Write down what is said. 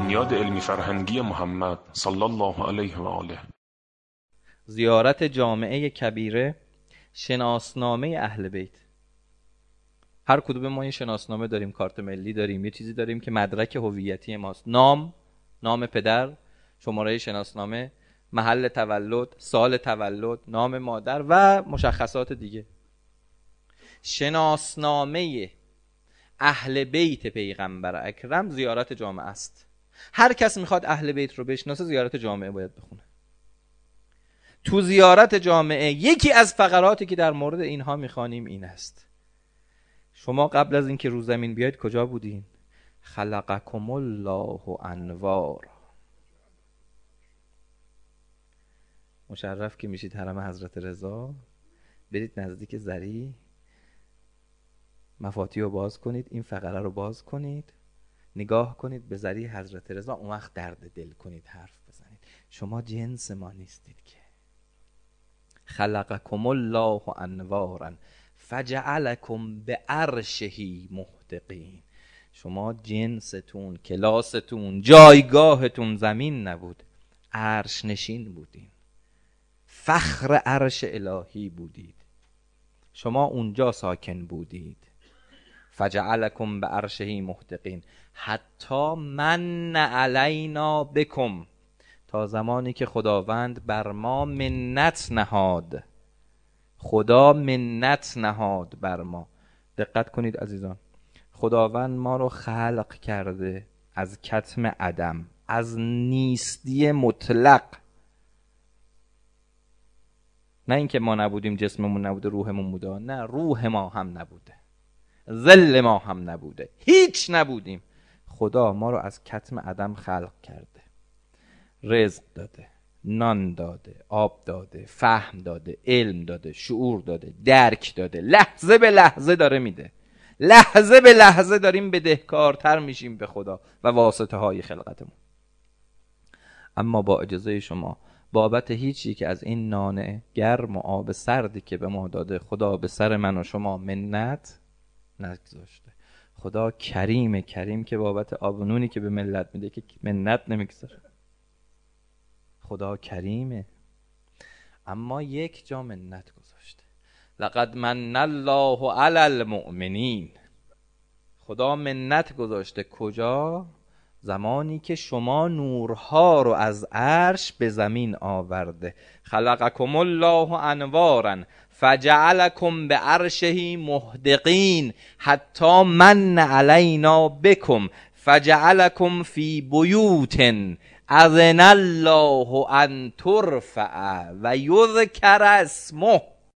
بنیاد علمی فرهنگی محمد صلی الله علیه و آله. زیارت جامعه کبیره، شناسنامه اهل بیت. هر کدوم ما یه شناسنامه داریم، کارت ملی داریم، یه چیزی داریم که مدرک هویتی ماست. نام پدر، شماره شناسنامه، محل تولد، سال تولد، نام مادر و مشخصات دیگه. شناسنامه اهل بیت پیغمبر اکرم زیارت جامعه است. هر کس میخواد اهل بیت رو بشناسه زیارت جامعه باید بخونه. تو زیارت جامعه یکی از فقراتی که در مورد اینها میخوانیم این است: شما قبل از اینکه رو زمین بیاید کجا بودین؟ خلقکم الله انوار. مشرف که میشید حرم حضرت رضا، برید نزدیک زری، مفاتیح رو باز کنید، این فقره رو باز کنید، نگاه کنید به زری حضرت رضا، اون وقت درد دل کنید، حرف بزنید. شما جنس ما نیستید که. خلقکم الله انوارا فجعلکم بعرشه محدقین. شما جنستون، کلاستون، جایگاهتون زمین نبود، عرش نشین بودین، فخر عرش الهی بودید، شما اونجا ساکن بودید. فجعلکم بعرشه محدقین حتی من علینا بکم، تا زمانی که خداوند بر ما منت نهاد. خدا منت نهاد بر ما. دقت کنید عزیزان، خداوند ما رو خلق کرده از کتم عدم، از نیستی مطلق. نه اینکه ما نبودیم، جسممون نبوده، روحمون بوده، نه، روح ما هم نبوده، ظل ما هم نبوده، هیچ نبودیم. خدا ما رو از کتم عدم خلق کرده، رزق داده، نان داده، آب داده، فهم داده، علم داده، شعور داده، درک داده، لحظه به لحظه داره میده. لحظه به لحظه داریم بدهکارتر میشیم به خدا و واسطه های خلقتمون. اما با اجازه شما، بابت هیچی که از این نان گرم و آب سردی که به ما داده خدا به سر من و شما منت نگذاشته. خدا کریم که بابت آب و نونی که به ملت میده که منت نمیگذاره. خدا کریمه، اما یک جا منت گذاشته. لقد من الله علی المؤمنین. خدا منت گذاشته کجا؟ زمانی که شما نورها رو از عرش به زمین آورده. خلقکم الله انوارا فجعلکم بعرشه محدقین حتی من علینا بکم فجعلکم فی بیوت اذن الله ان ترفع و یذکر اسمه